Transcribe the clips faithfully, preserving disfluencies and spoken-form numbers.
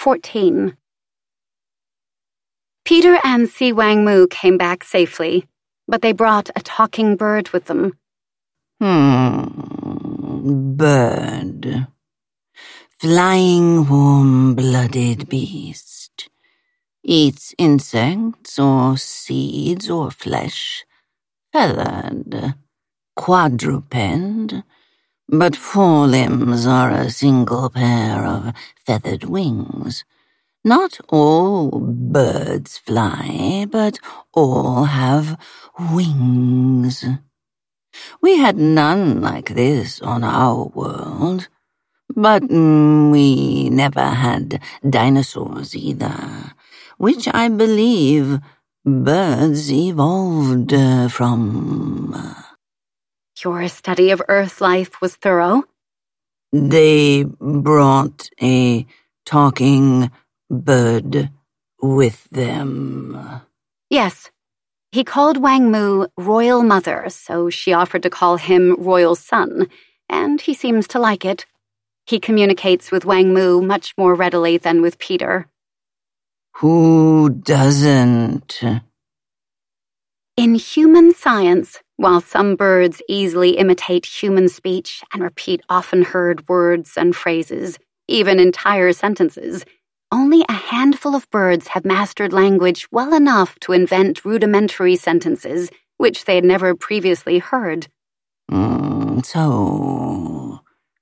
fourteen. Peter and Si Wang-mu came back safely, but they brought a talking bird with them. Hmm, bird. Flying warm-blooded beast. Eats insects or seeds or flesh. Feathered. Quadruped. But four limbs are a single pair of feathered wings. Not all birds fly, but all have wings. We had none like this on our world, but mm, we never had dinosaurs either, which I believe birds evolved uh, from. Your study of Earth life was thorough. They brought a talking bird with them. Yes. He called Wang-mu Royal Mother, so she offered to call him Royal Son, and he seems to like it. He communicates with Wang-mu much more readily than with Peter. Who doesn't? In human science, while some birds easily imitate human speech and repeat often-heard words and phrases, even entire sentences, only a handful of birds have mastered language well enough to invent rudimentary sentences, which they had never previously heard. Mm, so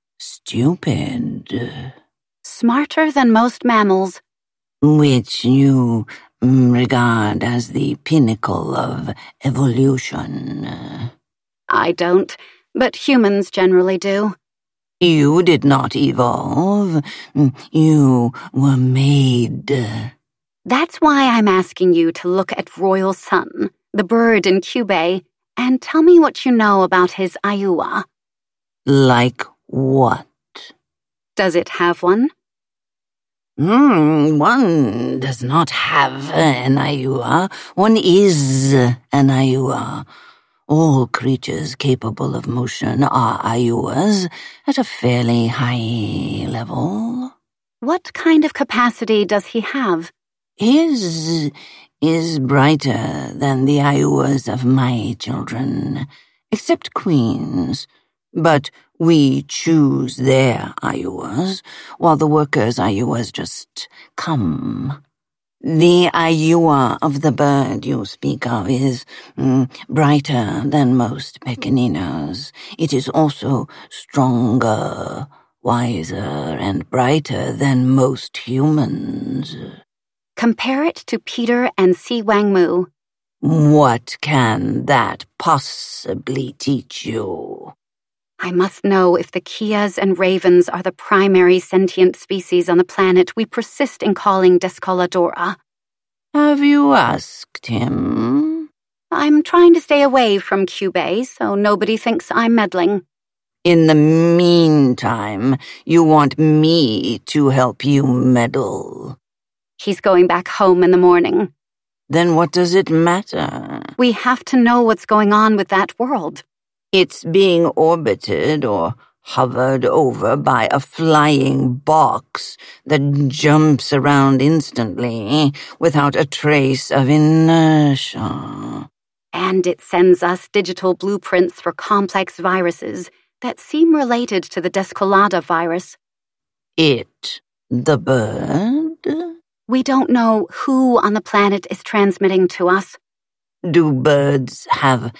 stupid. Smarter than most mammals. Which you regard as the pinnacle of evolution. I don't, but humans generally do. You did not evolve. You were made. That's why I'm asking you to look at Royal Sun, the bird in Kyubei, and tell me what you know about his ayua. Like what? Does it have one? Mm, one does not have an ayua. One is an ayua. All creatures capable of motion are ayuas at a fairly high level. What kind of capacity does he have? His is brighter than the ayuas of my children, except Queen's. But we choose their ayuas, while the workers' ayuas just come. The ayua of the bird you speak of is mm, brighter than most pequeninos. It is also stronger, wiser, and brighter than most humans. Compare it to Peter and Si Wang-mu. What can that possibly teach you? I must know if the Kias and ravens are the primary sentient species on the planet we persist in calling Descoladora. Have you asked him? I'm trying to stay away from Kyubei so nobody thinks I'm meddling. In the meantime, you want me to help you meddle. He's going back home in the morning. Then what does it matter? We have to know what's going on with that world. It's being orbited or hovered over by a flying box that jumps around instantly without a trace of inertia. And it sends us digital blueprints for complex viruses that seem related to the Descolada virus. It, the bird? We don't know who on the planet is transmitting to us. Do birds have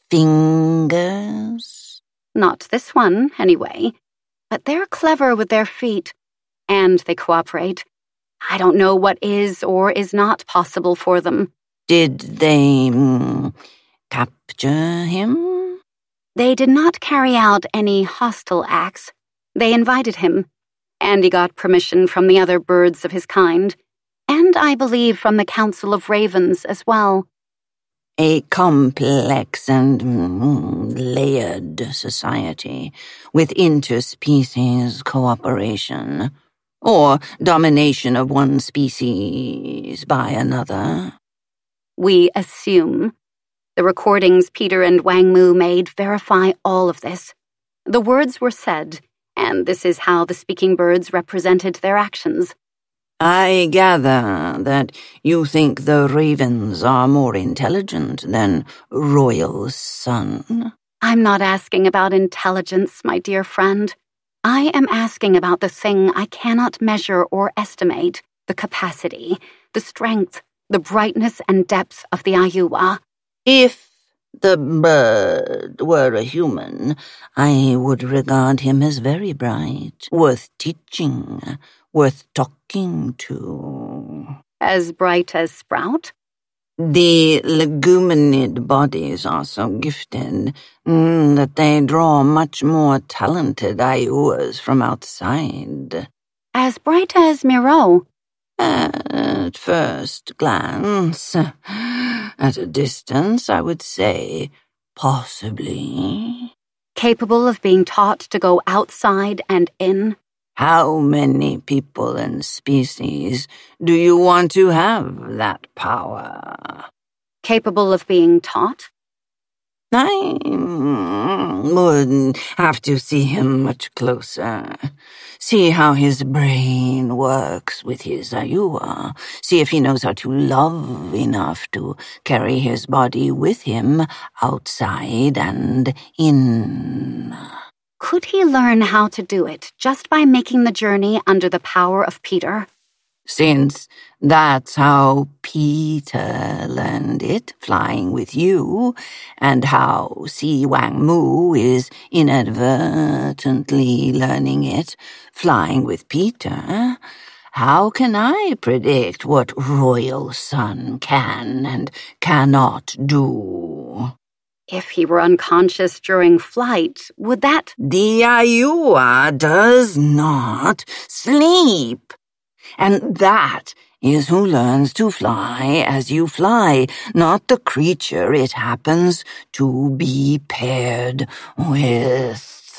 fingers? Not this one, anyway. But they're clever with their feet. And they cooperate. I don't know what is or is not possible for them. Did they mm, capture him? They did not carry out any hostile acts. They invited him. And he got permission from the other birds of his kind. And I believe from the Council of Ravens as well. A complex and mm, layered society with interspecies cooperation, or domination of one species by another. We assume. The recordings Peter and Wang-mu made verify all of this. The words were said, and this is how the speaking birds represented their actions. I gather that you think the ravens are more intelligent than Royal Sun. I'm not asking about intelligence, my dear friend. I am asking about the thing I cannot measure or estimate, the capacity, the strength, the brightness and depth of the Aiua. If the bird were a human, I would regard him as very bright, worth teaching, worth talking to. As bright as Sprout? The leguminid bodies are so gifted mm, that they draw much more talented Aiuas from outside. As bright as Miro? At first glance, at a distance, I would say possibly. Capable of being taught to go outside and in? How many people and species do you want to have that power? Capable of being taught? I would have to see him much closer. See how his brain works with his Aiua. See if he knows how to love enough to carry his body with him outside and in. Could he learn how to do it just by making the journey under the power of Peter? Since that's how Peter learned it, flying with you, and how Si Wangmu is inadvertently learning it, flying with Peter, how can I predict what Royal Sun can and cannot do? If he were unconscious during flight, would that... The Aiua does not sleep. And that is who learns to fly as you fly, not the creature it happens to be paired with.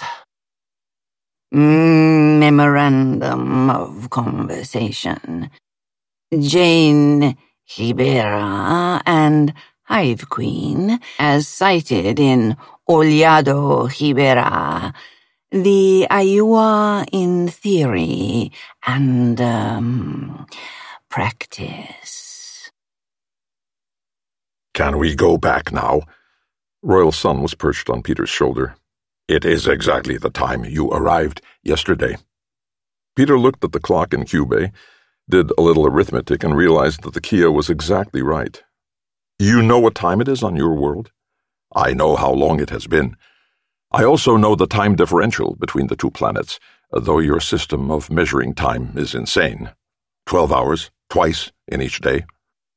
Memorandum of conversation. Jane Hibera and Hive Queen, as cited in Oliado Hibera, the Aiua in theory and um, practice. Can we go back now? Royal Sun was perched on Peter's shoulder. It is exactly the time you arrived yesterday. Peter looked at the clock in Cubey, did a little arithmetic, and realized that the Kia was exactly right. You know what time it is on your world? I know how long it has been. I also know the time differential between the two planets, though your system of measuring time is insane. Twelve hours, twice in each day.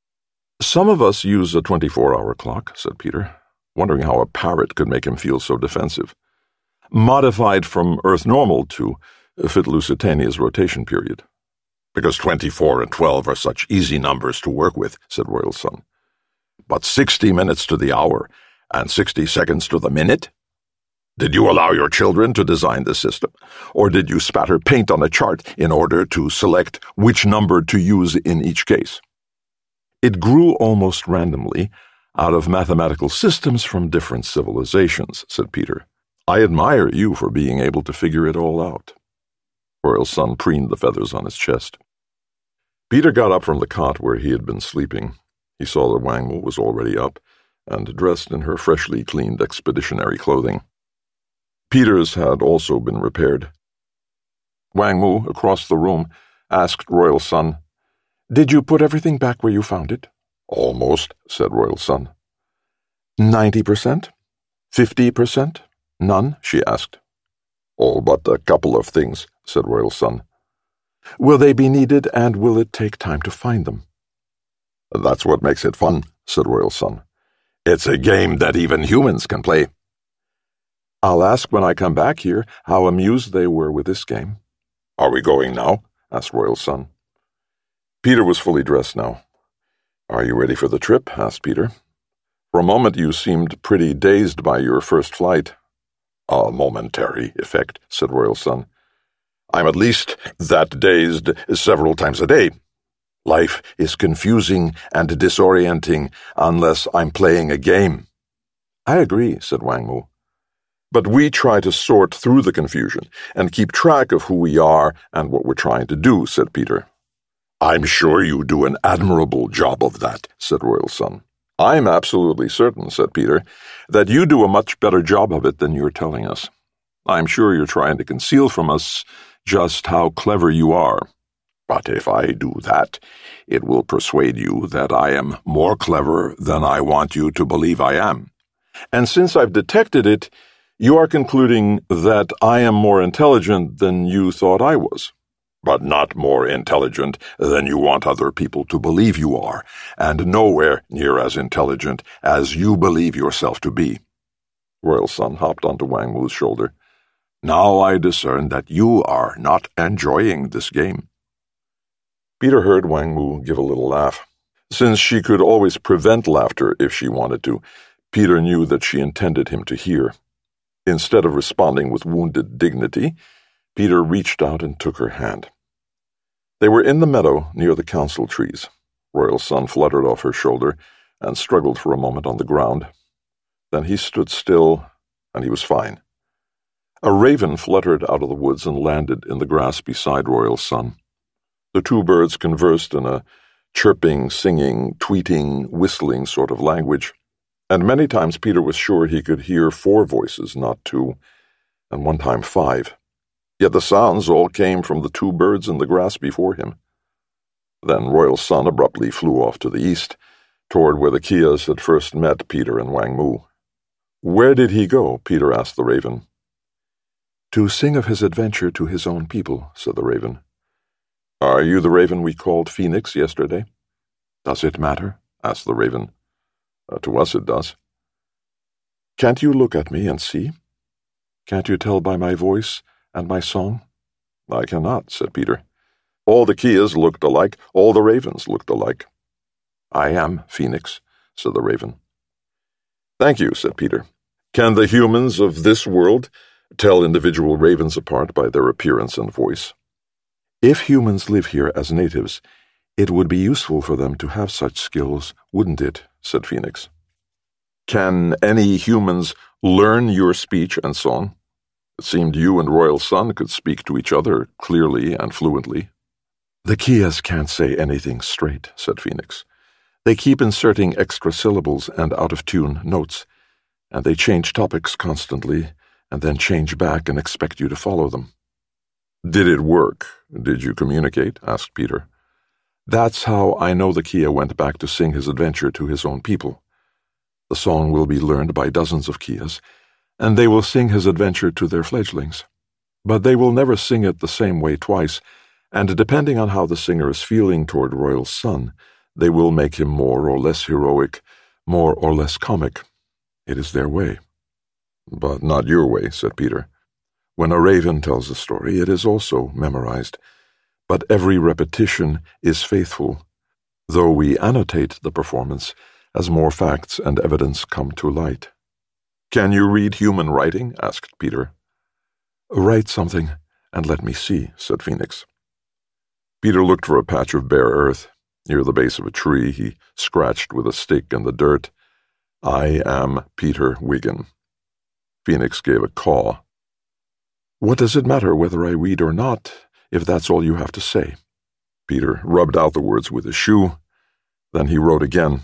Some of us use a twenty-four hour clock, said Peter, wondering how a parrot could make him feel so defensive. Modified from Earth normal to fit Lusitania's rotation period. Because twenty-four and twelve are such easy numbers to work with, said Royal Sun. But sixty minutes to the hour and sixty seconds to the minute? Did you allow your children to design this system, or did you spatter paint on a chart in order to select which number to use in each case? It grew almost randomly out of mathematical systems from different civilizations, said Peter. I admire you for being able to figure it all out. Royal Sun preened the feathers on his chest. Peter got up from the cot where he had been sleeping. He saw that Wangmu was already up and dressed in her freshly cleaned expeditionary clothing. Peter's had also been repaired. Wangmu, across the room, asked Royal Sun, "Did you put everything back where you found it?" "Almost," said Royal Sun. Ninety percent? Fifty percent? None? She asked. "All but a couple of things," said Royal Sun. "Will they be needed, and will it take time to find them?" "That's what makes it fun," said Royal Sun. "It's a game that even humans can play." "I'll ask when I come back here how amused they were with this game." "Are we going now?" asked Royal Sun. Peter was fully dressed now. "Are you ready for the trip?" asked Peter. "For a moment you seemed pretty dazed by your first flight." "A momentary effect," said Royal Sun. "I'm at least that dazed several times a day. Life is confusing and disorienting unless I'm playing a game." "I agree," said Wangmu. "But we try to sort through the confusion and keep track of who we are and what we're trying to do," said Peter. I'm sure you do an admirable job of that, said Royal Sun. I'm absolutely certain, said Peter, that you do a much better job of it than you're telling us. I'm sure you're trying to conceal from us just how clever you are. But if I do that, it will persuade you that I am more clever than I want you to believe I am. And since I've detected it, you are concluding that I am more intelligent than you thought I was. But not more intelligent than you want other people to believe you are, and nowhere near as intelligent as you believe yourself to be. Royal Sun hopped onto Wang Mu's shoulder. Now I discern that you are not enjoying this game. Peter heard Wang Mu give a little laugh. Since she could always prevent laughter if she wanted to, Peter knew that she intended him to hear. Instead of responding with wounded dignity, Peter reached out and took her hand. They were in the meadow near the council trees. Royal Sun fluttered off her shoulder and struggled for a moment on the ground. Then he stood still, and he was fine. A raven fluttered out of the woods and landed in the grass beside Royal Sun. The two birds conversed in a chirping, singing, tweeting, whistling sort of language, and many times Peter was sure he could hear four voices, not two, and one time five. Yet the sounds all came from the two birds in the grass before him. Then Royal Sun abruptly flew off to the east, toward where the Kias had first met Peter and Wang Mu. Where did he go? Peter asked the raven. To sing of his adventure to his own people, said the raven. Are you the raven we called Phoenix yesterday? Does it matter? Asked the raven. Uh, to us it does. Can't you look at me and see? Can't you tell by my voice and my song? I cannot, said Peter. All the Kias looked alike, all the ravens looked alike. I am Phoenix, said the raven. Thank you, said Peter. Can the humans of this world tell individual ravens apart by their appearance and voice? If humans live here as natives, it would be useful for them to have such skills, wouldn't it? Said Phoenix. Can any humans learn your speech and song? It seemed you and Royal Sun could speak to each other clearly and fluently. The Kias can't say anything straight, said Phoenix. They keep inserting extra syllables and out-of-tune notes, and they change topics constantly, and then change back and expect you to follow them. Did it work? Did you communicate? Asked Peter. That's how I know the Kia went back to sing his adventure to his own people. The song will be learned by dozens of Kias, and they will sing his adventure to their fledglings. But they will never sing it the same way twice, and depending on how the singer is feeling toward Royal Sun, they will make him more or less heroic, more or less comic. It is their way. But not your way, said Peter. When a raven tells a story, it is also memorized, but every repetition is faithful, though we annotate the performance as more facts and evidence come to light. Can you read human writing? Asked Peter. Write something and let me see, said Phoenix. Peter looked for a patch of bare earth. Near the base of a tree, he scratched with a stick in the dirt. I am Peter Wiggin. Phoenix gave a caw. What does it matter whether I read or not, if that's all you have to say? Peter rubbed out the words with his shoe. Then he wrote again.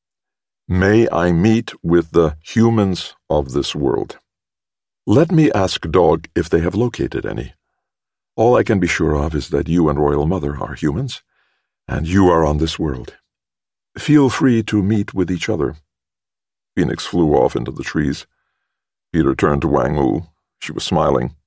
May I meet with the humans of this world. Let me ask Dog if they have located any. All I can be sure of is that you and Royal Mother are humans, and you are on this world. Feel free to meet with each other. Phoenix flew off into the trees. Peter turned to Wang Mu. She was smiling.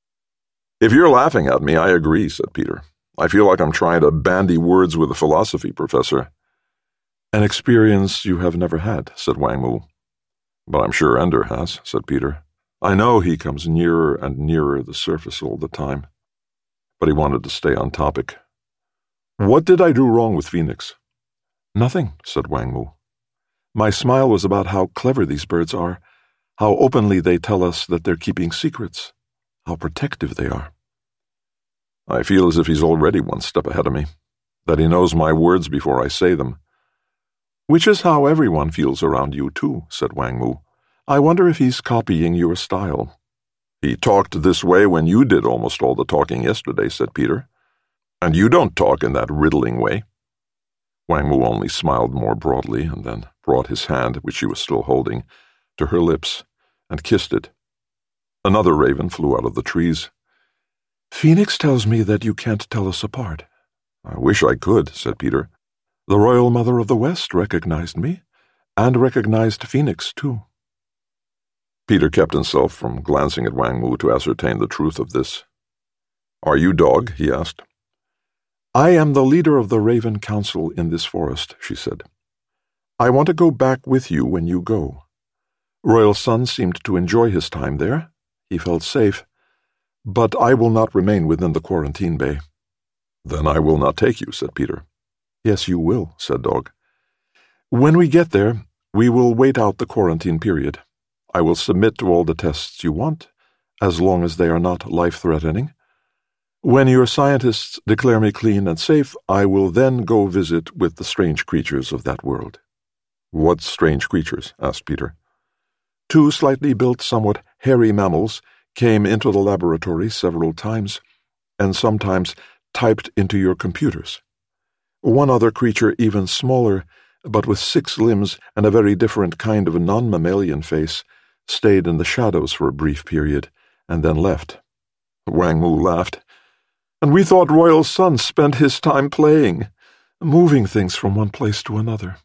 If you're laughing at me, I agree, said Peter. I feel like I'm trying to bandy words with a philosophy professor. An experience you have never had, said Wang Mu. But I'm sure Ender has, said Peter. I know he comes nearer and nearer the surface all the time. But he wanted to stay on topic. What did I do wrong with Phoenix? Nothing, said Wang Mu. My smile was about how clever these birds are, how openly they tell us that they're keeping secrets, how protective they are. I feel as if he's already one step ahead of me, that he knows my words before I say them. Which is how everyone feels around you, too, said Wang Mu. I wonder if he's copying your style. He talked this way when you did almost all the talking yesterday, said Peter. And you don't talk in that riddling way. Wang Mu only smiled more broadly and then brought his hand, which she was still holding, to her lips and kissed it. Another raven flew out of the trees. "Phoenix tells me that you can't tell us apart." "I wish I could," said Peter. "The Royal Mother of the West recognized me, and recognized Phoenix, too." Peter kept himself from glancing at Wang Mu to ascertain the truth of this. "Are you Dog?" he asked. "I am the leader of the Raven Council in this forest," she said. "I want to go back with you when you go. Royal Sun seemed to enjoy his time there. He felt safe. But I will not remain within the quarantine bay." "Then I will not take you," said Peter. "Yes, you will," said Dog. "When we get there, we will wait out the quarantine period. I will submit to all the tests you want, as long as they are not life-threatening. When your scientists declare me clean and safe, I will then go visit with the strange creatures of that world." "What strange creatures?" asked Peter. "Two slightly built, somewhat hairy mammals came into the laboratory several times, and sometimes typed into your computers. One other creature, even smaller, but with six limbs and a very different kind of a non-mammalian face, stayed in the shadows for a brief period, and then left." Wang Mu laughed. "And we thought Royal Sun spent his time playing, moving things from one place to another."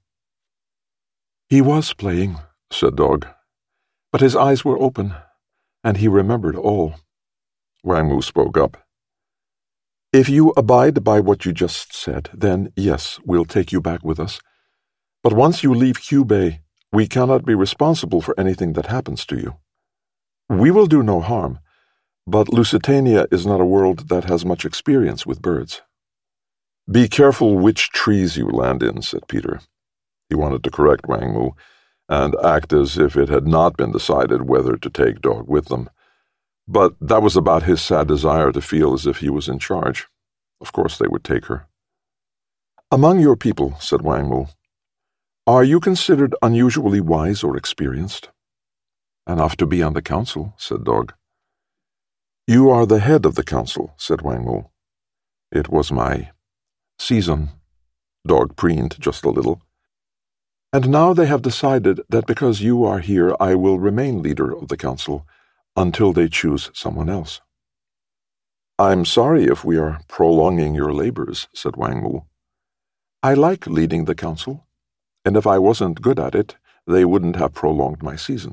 "He was playing," said Dog, "but his eyes were open, and he remembered all." Wang Mu spoke up. "If you abide by what you just said, then yes, we'll take you back with us. But once you leave Q Bay, we cannot be responsible for anything that happens to you. We will do no harm, but Lusitania is not a world that has much experience with birds." "Be careful which trees you land in," said Peter. He wanted to correct Wang Mu and act as if it had not been decided whether to take Dog with them. But that was about his sad desire to feel as if he was in charge. Of course they would take her. "Among your people," said Wang Mu, "are you considered unusually wise or experienced?" "Enough to be on the council," said Dog. "You are the head of the council," said Wang Mu. "It was my season." Dog preened just a little. "And now they have decided that because you are here, I will remain leader of the council until they choose someone else." "I'm sorry if we are prolonging your labors," said Wang Mu. "I like leading the council, and if I wasn't good at it, they wouldn't have prolonged my season."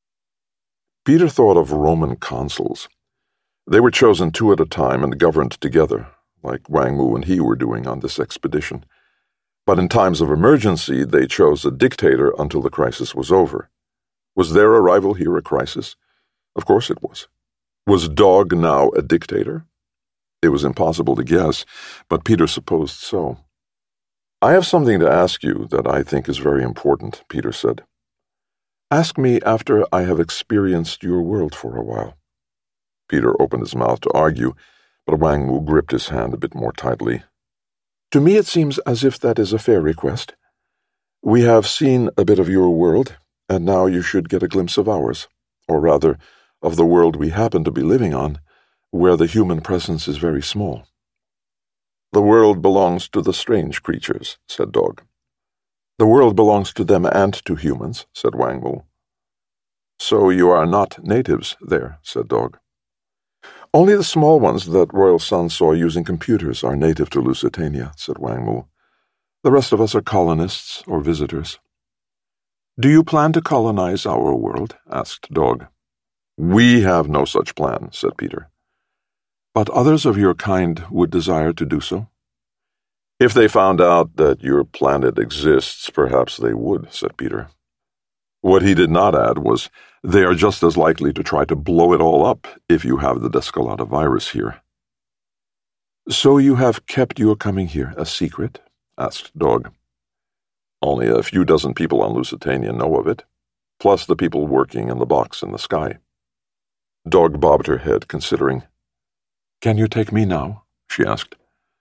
Peter thought of Roman consuls. They were chosen two at a time and governed together, like Wang Mu and he were doing on this expedition. But in times of emergency, they chose a dictator until the crisis was over. Was their arrival here a crisis? Of course it was. Was Dog now a dictator? It was impossible to guess, but Peter supposed so. "I have something to ask you that I think is very important," Peter said. "Ask me after I have experienced your world for a while." Peter opened his mouth to argue, but Wang Mu gripped his hand a bit more tightly. "To me it seems as if that is a fair request. We have seen a bit of your world, and now you should get a glimpse of ours, or rather, of the world we happen to be living on, where the human presence is very small." "The world belongs to the strange creatures," said Dog. "The world belongs to them and to humans," said Wang Mu. "So you are not natives there," said Dog. "Only the small ones that Royal Sun saw using computers are native to Lusitania," said Wang Mu. "The rest of us are colonists or visitors." "Do you plan to colonize our world?" asked Dog. "We have no such plan," said Peter. "But others of your kind would desire to do so?" "If they found out that your planet exists, perhaps they would," said Peter. What he did not add was, "They are just as likely to try to blow it all up if you have the Descolata virus here." "So you have kept your coming here a secret?" asked Dog. "Only a few dozen people on Lusitania know of it, plus the people working in the box in the sky." Dog bobbed her head, considering. "Can you take me now?" she asked.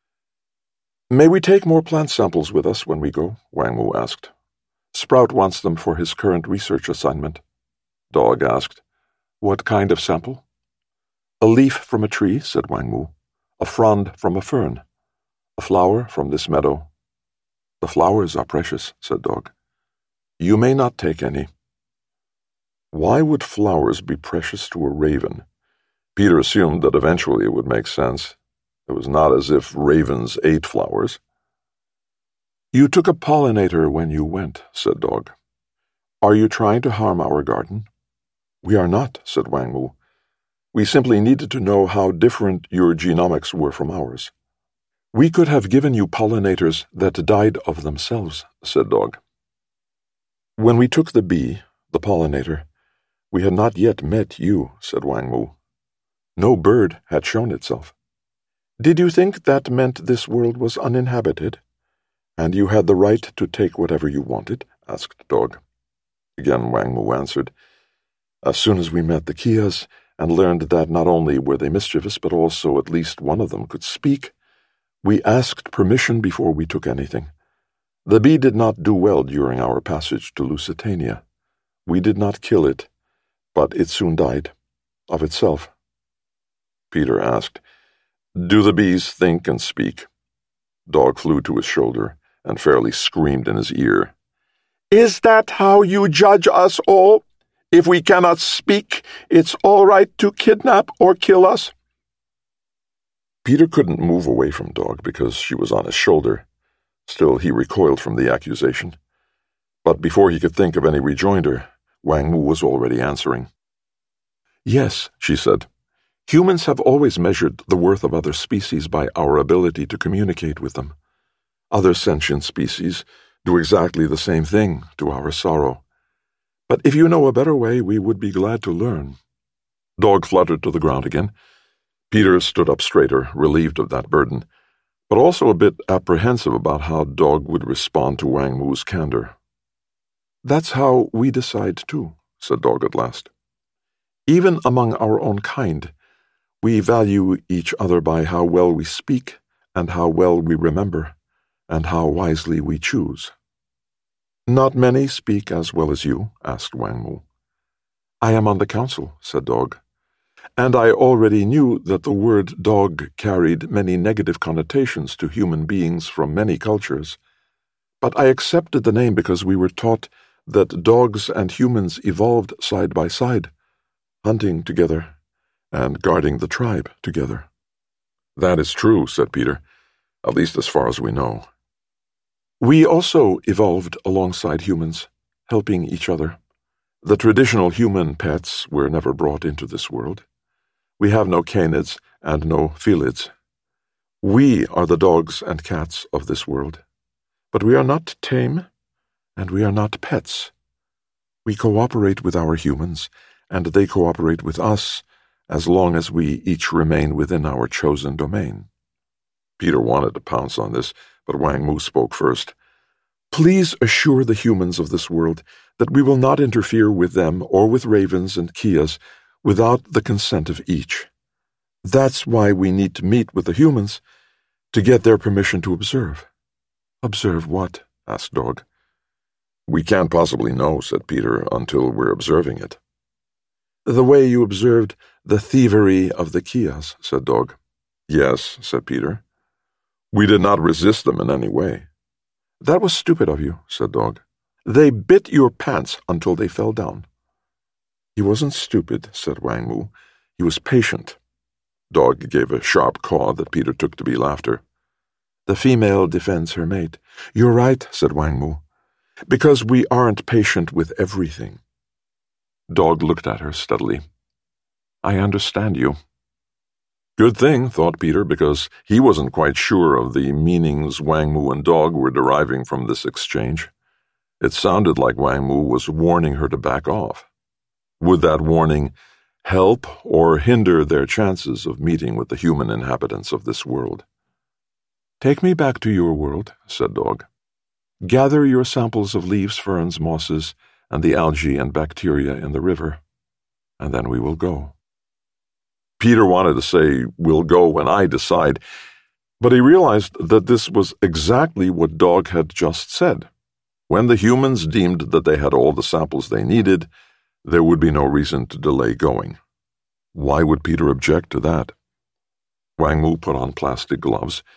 "May we take more plant samples with us when we go?" Wang Mu asked. "Sprout wants them for his current research assignment." Dog asked, "What kind of sample?" "A leaf from a tree," said Wang Mu. "A frond from a fern. A flower from this meadow. The flowers are precious, said Dog. You may not take any. Why would flowers be precious to a raven? Peter assumed that eventually it would make sense. It was not as if ravens ate flowers. You took a pollinator when you went, said Dog. Are you trying to harm our garden? We are not, said Wang Mu. We simply needed to know how different your genomics were from ours. We could have given you pollinators that died of themselves, said Dog. When we took the bee, the pollinator, we had not yet met you, said Wang Mu. No bird had shown itself. Did you think that meant this world was uninhabited? And you had the right to take whatever you wanted? Asked Dog. Again Wang Mu answered, As soon as we met the Kias and learned that not only were they mischievous, but also at least one of them could speak, we asked permission before we took anything. The bee did not do well during our passage to Lusitania. We did not kill it, but it soon died, of itself. Peter asked, Do the bees think and speak? Dog flew to his shoulder and fairly screamed in his ear. Is that how you judge us all? If we cannot speak, it's all right to kidnap or kill us? Peter couldn't move away from Dog because she was on his shoulder. Still, he recoiled from the accusation. But before he could think of any rejoinder, Wang Mu was already answering. Yes, she said. Humans have always measured the worth of other species by our ability to communicate with them. Other sentient species do exactly the same thing to our sorrow. But if you know a better way, we would be glad to learn. Dog fluttered to the ground again. Peter stood up straighter, relieved of that burden, but also a bit apprehensive about how Dog would respond to Wang Mu's candor. That's how we decide, too, said Dog at last. Even among our own kind, we value each other by how well we speak and how well we remember, and how wisely we choose. Not many speak as well as you, asked Wang Mu. I am on the council, said Dog, and I already knew that the word dog carried many negative connotations to human beings from many cultures, but I accepted the name because we were taught that dogs and humans evolved side by side, hunting together and guarding the tribe together. That is true, said Peter, at least as far as we know. We also evolved alongside humans, helping each other. The traditional human pets were never brought into this world. We have no canids and no felids. We are the dogs and cats of this world. But we are not tame, and we are not pets. We cooperate with our humans, and they cooperate with us, as long as we each remain within our chosen domain. Peter wanted to pounce on this, but Wang Mu spoke first. Please assure the humans of this world that we will not interfere with them or with ravens and Kias without the consent of each. That's why we need to meet with the humans, to get their permission to observe. Observe what? Asked Dog. We can't possibly know, said Peter, until we're observing it. The way you observed the thievery of the Kias, said Dog. Yes, said Peter. We did not resist them in any way. That was stupid of you, said Dog. They bit your pants until they fell down. He wasn't stupid, said Wang Mu. He was patient. Dog gave a sharp caw that Peter took to be laughter. The female defends her mate. You're right, said Wang Mu. Because we aren't patient with everything. Dog looked at her steadily. I understand you. Good thing, thought Peter, because he wasn't quite sure of the meanings Wang Mu and Dog were deriving from this exchange. It sounded like Wang Mu was warning her to back off. Would that warning help or hinder their chances of meeting with the human inhabitants of this world? Take me back to your world, said Dog. Gather your samples of leaves, ferns, mosses, and the algae and bacteria in the river, and then we will go. Peter wanted to say, we'll go when I decide, but he realized that this was exactly what Dog had just said. When the humans deemed that they had all the samples they needed, there would be no reason to delay going. Why would Peter object to that? Wang Mu put on plastic gloves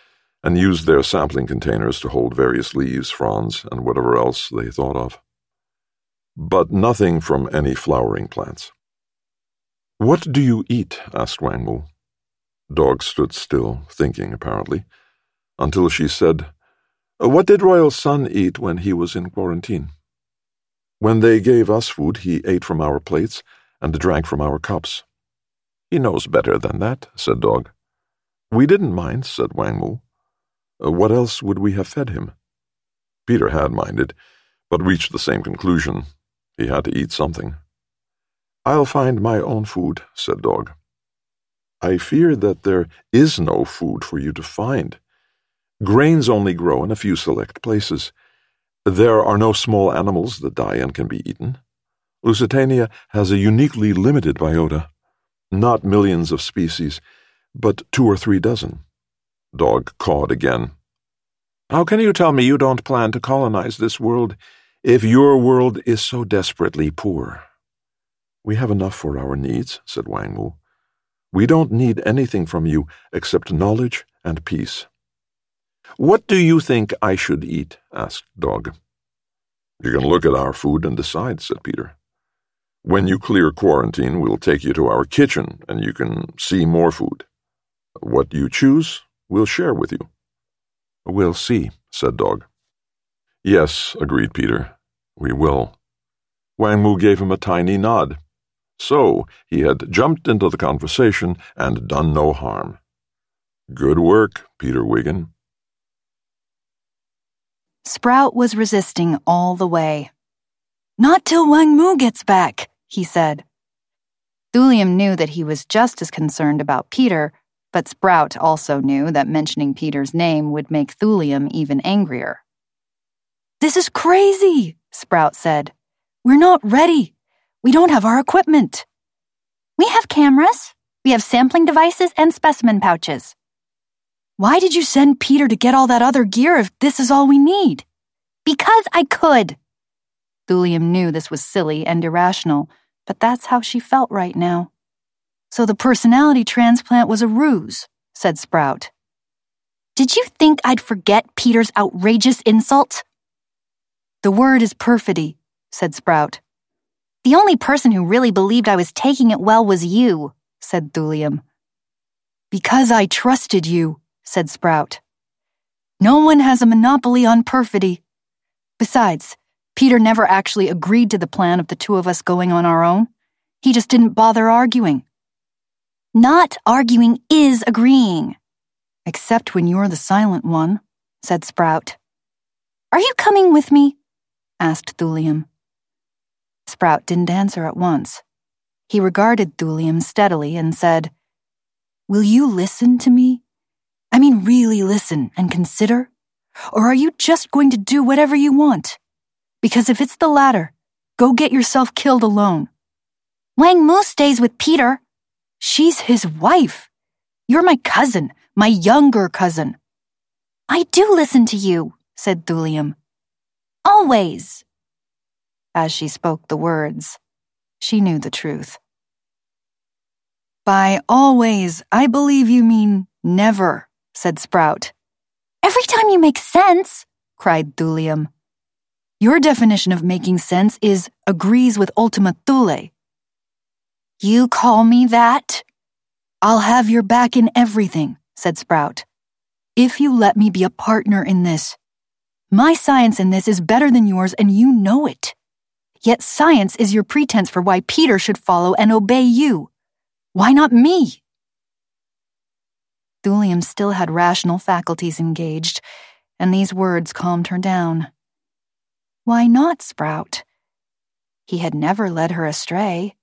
and used their sampling containers to hold various leaves, fronds, and whatever else they thought of. But nothing from any flowering plants. "What do you eat?" asked Wang Mu. Dog stood still, thinking apparently, until she said, "What did Royal Sun eat when he was in quarantine? When they gave us food, he ate from our plates and drank from our cups." "He knows better than that," said Dog. "We didn't mind," said Wang Mu. "What else would we have fed him?" Peter had minded, but reached the same conclusion. He had to eat something. "I'll find my own food," said Dog. "I fear that there is no food for you to find. Grains only grow in a few select places. There are no small animals that die and can be eaten. Lusitania has a uniquely limited biota. Not millions of species, but two or three dozen." Dog cawed again. "How can you tell me you don't plan to colonize this world if your world is so desperately poor?" "We have enough for our needs," said Wang Mu. "We don't need anything from you except knowledge and peace." "What do you think I should eat?" asked Dog. "You can look at our food and decide," said Peter. "When you clear quarantine, we'll take you to our kitchen and you can see more food. What you choose, we'll share with you." "We'll see," said Dog. "Yes," agreed Peter, "we will." Wang Mu gave him a tiny nod. So he had jumped into the conversation and done no harm. Good work, Peter Wiggin. Sprout was resisting all the way. "Not till Wang Mu gets back," he said. Thulium knew that he was just as concerned about Peter, but Sprout also knew that mentioning Peter's name would make Thulium even angrier. "This is crazy," Sprout said. "We're not ready. We don't have our equipment." "We have cameras. We have sampling devices and specimen pouches." "Why did you send Peter to get all that other gear if this is all we need?" "Because I could." Thulium knew this was silly and irrational, but that's how she felt right now. "So the personality transplant was a ruse," said Sprout. "Did you think I'd forget Peter's outrageous insult?" "The word is perfidy," said Sprout. "The only person who really believed I was taking it well was you," said Thulium. "Because I trusted you," said Sprout. "No one has a monopoly on perfidy. Besides, Peter never actually agreed to the plan of the two of us going on our own. He just didn't bother arguing." "Not arguing is agreeing." "Except when you're the silent one," said Sprout. "Are you coming with me?" asked Thulium. Sprout didn't answer at once. He regarded Thulium steadily and said, "Will you listen to me? I mean really listen and consider? Or are you just going to do whatever you want? Because if it's the latter, go get yourself killed alone." "Wang Mu stays with Peter." "She's his wife. You're my cousin, my younger cousin." "I do listen to you," said Thulium. "Always." As she spoke the words, she knew the truth. "By always, I believe you mean never," said Sprout. "Every time you make sense," cried Thulium. "Your definition of making sense is agrees with Ultima Thule." "You call me that?" "I'll have your back in everything," said Sprout. "If you let me be a partner in this. My science in this is better than yours and you know it. Yet science is your pretense for why Peter should follow and obey you. Why not me?" Thulium still had rational faculties engaged, and these words calmed her down. Why not Sprout? He had never led her astray.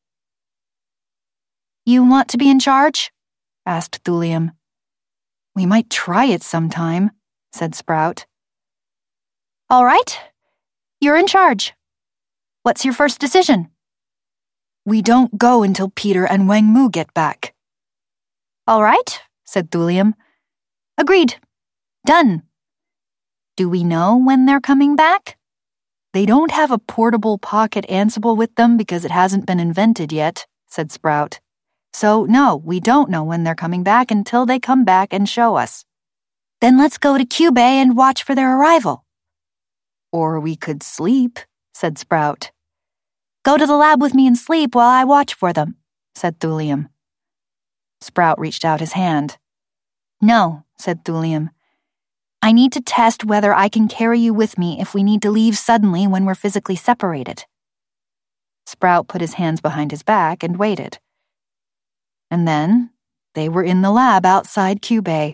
"You want to be in charge?" asked Thulium. "We might try it sometime," said Sprout. "All right. You're in charge. What's your first decision?" "We don't go until Peter and Wang Mu get back." "All right," said Thulium. "Agreed. Done. Do we know when they're coming back?" "They don't have a portable pocket Ansible with them because it hasn't been invented yet," said Sprout. "So, no, we don't know when they're coming back until they come back and show us." Then let's go to Cube and watch for their arrival. Or we could sleep, said Sprout. Go to the lab with me and sleep while I watch for them, said Thulium. Sprout reached out his hand. No, said Thulium. I need to test whether I can carry you with me if we need to leave suddenly when we're physically separated. Sprout put his hands behind his back and waited. And then they were in the lab outside Cube. A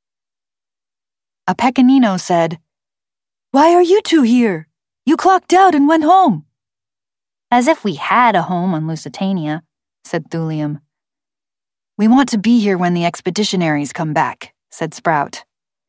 pecanino said, Why are you two here? You clocked out and went home. As if we had a home on Lusitania, said Thulium. We want to be here when the expeditionaries come back, said Sprout.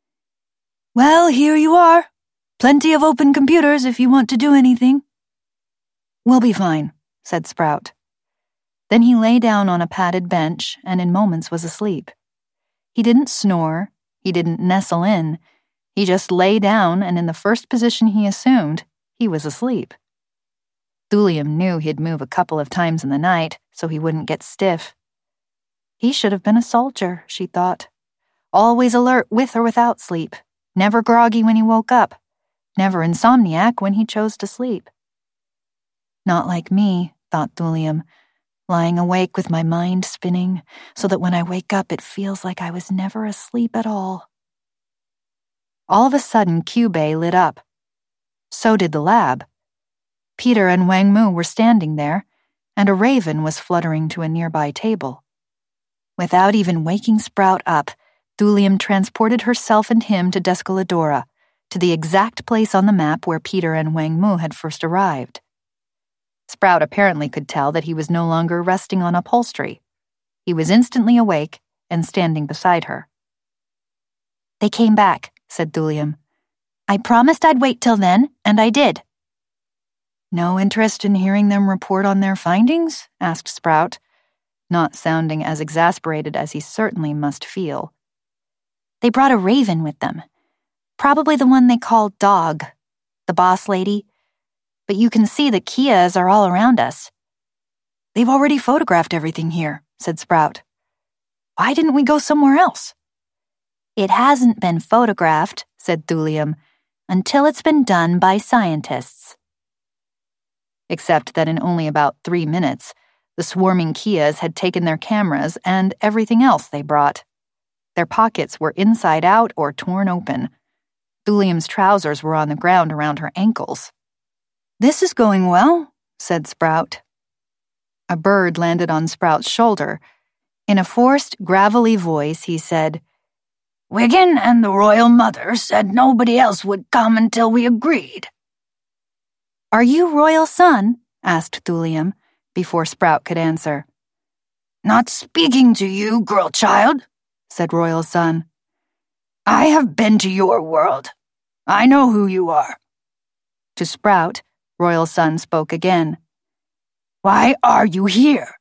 Well, here you are. Plenty of open computers if you want to do anything. We'll be fine, said Sprout. Then he lay down on a padded bench and in moments was asleep. He didn't snore, he didn't nestle in, he just lay down and in the first position he assumed, he was asleep. Thulium knew he'd move a couple of times in the night so he wouldn't get stiff. He should have been a soldier, she thought. Always alert with or without sleep, never groggy when he woke up, never insomniac when he chose to sleep. Not like me, thought Thulium, lying awake with my mind spinning so that when I wake up it feels like I was never asleep at all. All of a sudden, Cube lit up. So did the lab. Peter and Wang Mu were standing there, and a raven was fluttering to a nearby table. Without even waking Sprout up, Thulium transported herself and him to Descaladora, to the exact place on the map where Peter and Wang Mu had first arrived. Sprout apparently could tell that he was no longer resting on upholstery. He was instantly awake and standing beside her. They came back, said Thulium. I promised I'd wait till then, and I did. No interest in hearing them report on their findings? Asked Sprout, not sounding as exasperated as he certainly must feel. They brought a raven with them. Probably the one they call Dog, the boss lady. But you can see the Kias are all around us. They've already photographed everything here, said Sprout. Why didn't we go somewhere else? It hasn't been photographed, said Thulium, until it's been done by scientists. Except that in only about three minutes, the swarming Kias had taken their cameras and everything else they brought. Their pockets were inside out or torn open. Thulium's trousers were on the ground around her ankles. This is going well, said Sprout. A bird landed on Sprout's shoulder. In a forced, gravelly voice, he said, Wiggin and the Royal Mother said nobody else would come until we agreed. Are you Royal Son? Asked Thulium, before Sprout could answer. Not speaking to you, girl child, said Royal Son. I have been to your world. I know who you are. To Sprout, Royal Son spoke again. Why are you here?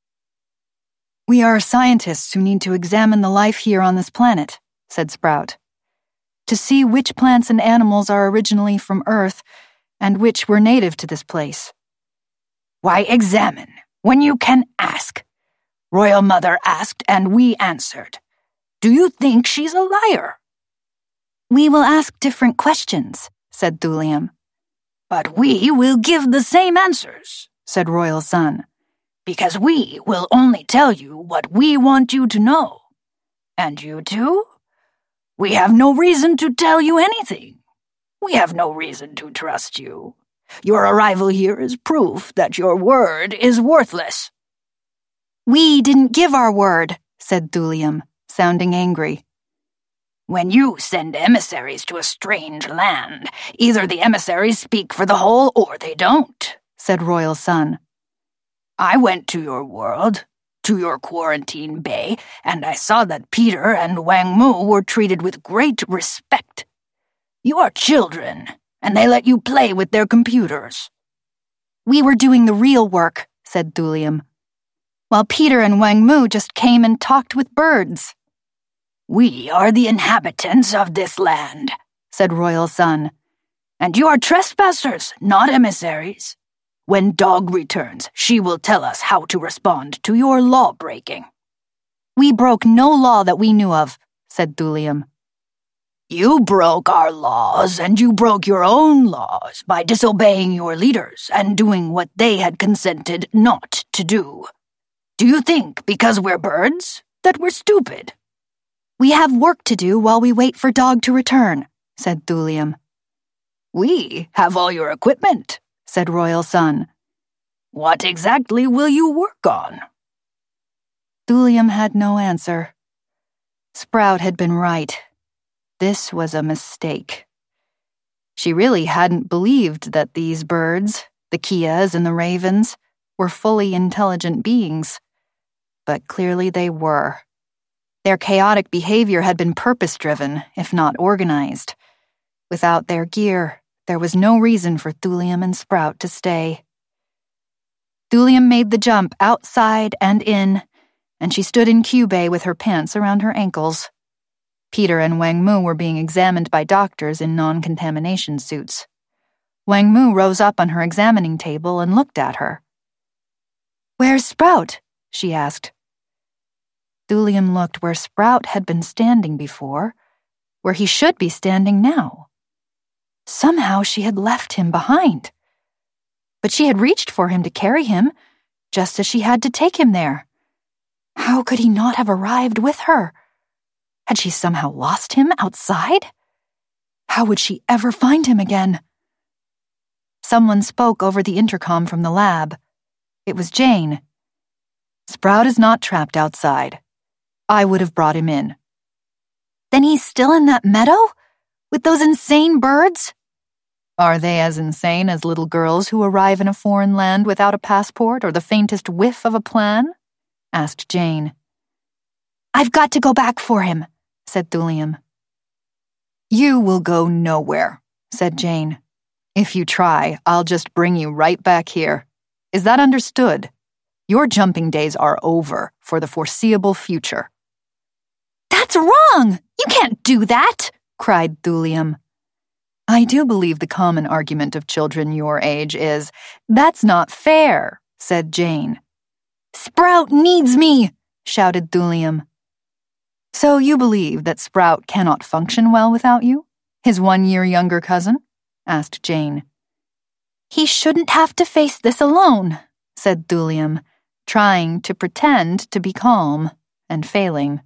We are scientists who need to examine the life here on this planet, said Sprout, to see which plants and animals are originally from Earth and which were native to this place. Why examine when you can ask? Royal Mother asked and we answered. Do you think she's a liar? We will ask different questions, said Thulium. But we will give the same answers, said Royal Son, because we will only tell you what we want you to know. And you too? We have no reason to tell you anything. We have no reason to trust you. Your arrival here is proof that your word is worthless. We didn't give our word, said Thulium, sounding angry. When you send emissaries to a strange land, either the emissaries speak for the whole or they don't, said Royal Son. I went to your world, to your quarantine bay, and I saw that Peter and Wang Mu were treated with great respect. You are children, and they let you play with their computers. We were doing the real work, said Thulium, while Peter and Wang Mu just came and talked with birds. We are the inhabitants of this land, said Royal Son, and you are trespassers, not emissaries. When Dog returns, she will tell us how to respond to your law-breaking. We broke no law that we knew of, said Thulium. You broke our laws, and you broke your own laws by disobeying your leaders and doing what they had consented not to do. Do you think, because we're birds, that we're stupid?" "We have work to do while we wait for Dog to return," said Thulium. "We have all your equipment," said Royal Sun. "What exactly will you work on?" Thulium had no answer. Sprout had been right. This was a mistake. She really hadn't believed that these birds, the Kias and the ravens, were fully intelligent beings. But clearly they were. Their chaotic behavior had been purpose-driven, if not organized. Without their gear, there was no reason for Thulium and Sprout to stay. Thulium made the jump outside and in, and she stood in Q Bay with her pants around her ankles. Peter and Wang Mu were being examined by doctors in non-contamination suits. Wang Mu rose up on her examining table and looked at her. "Where's Sprout?" she asked. Thulium looked where Sprout had been standing before, where he should be standing now. Somehow she had left him behind. But she had reached for him to carry him, just as she had to take him there. How could he not have arrived with her? Had she somehow lost him outside? How would she ever find him again? Someone spoke over the intercom from the lab. It was Jane. "Sprout is not trapped outside. I would have brought him in." "Then he's still in that meadow? With those insane birds?" "Are they as insane as little girls who arrive in a foreign land without a passport or the faintest whiff of a plan?" asked Jane. "I've got to go back for him," said Thulium. "You will go nowhere," said Jane. "If you try, I'll just bring you right back here. Is that understood? Your jumping days are over for the foreseeable future." "That's wrong! You can't do that!" cried Thulium. "I do believe the common argument of children your age is, 'That's not fair,'" said Jane. "Sprout needs me!" shouted Thulium. "So you believe that Sprout cannot function well without you, his one-year younger cousin?" asked Jane. "He shouldn't have to face this alone," said Thulium, trying to pretend to be calm and failing.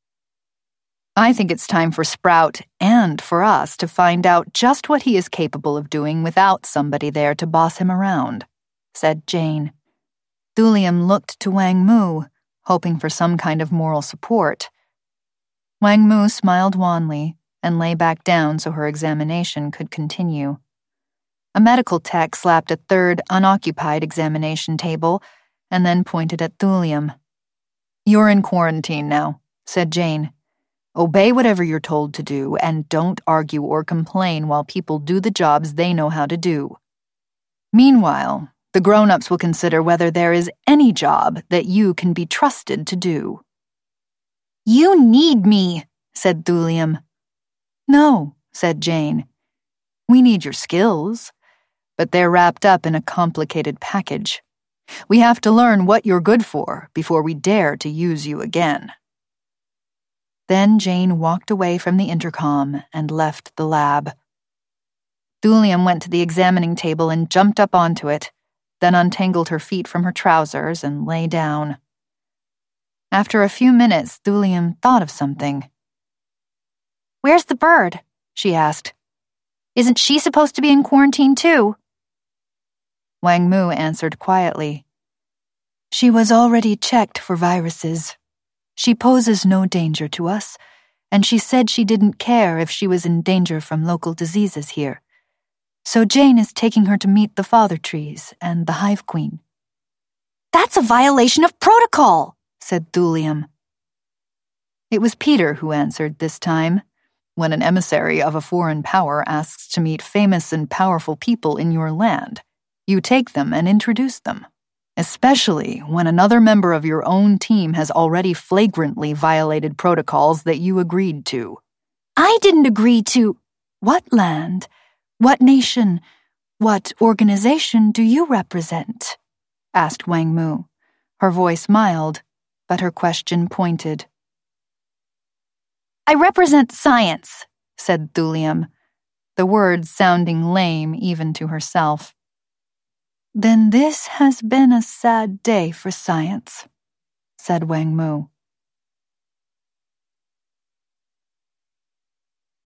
"I think it's time for Sprout and for us to find out just what he is capable of doing without somebody there to boss him around," said Jane. Thulium looked to Wang Mu, hoping for some kind of moral support. Wang Mu smiled wanly and lay back down so her examination could continue. A medical tech slapped a third unoccupied examination table and then pointed at Thulium. "You're in quarantine now," said Jane. "Obey whatever you're told to do and don't argue or complain while people do the jobs they know how to do. Meanwhile, the grown-ups will consider whether there is any job that you can be trusted to do." "You need me," said Thulium. "No," said Jane. "We need your skills, but they're wrapped up in a complicated package. We have to learn what you're good for before we dare to use you again." Then Jane walked away from the intercom and left the lab. Thulium went to the examining table and jumped up onto it, then untangled her feet from her trousers and lay down. After a few minutes, Thulium thought of something. "Where's the bird?" she asked. "Isn't she supposed to be in quarantine too?" Wang Mu answered quietly. "She was already checked for viruses. She poses no danger to us, and she said she didn't care if she was in danger from local diseases here. So Jane is taking her to meet the Father Trees and the Hive Queen." "That's a violation of protocol," said Thulium. It was Peter who answered this time. "When an emissary of a foreign power asks to meet famous and powerful people in your land, you take them and introduce them, especially when another member of your own team has already flagrantly violated protocols that you agreed to." "I didn't agree to—" "What land, what nation, what organization do you represent?" asked Wang Mu. Her voice mild, but her question pointed. "I represent science," said Thulium, the words sounding lame even to herself. Then this has been a sad day for science, said Wang Mu.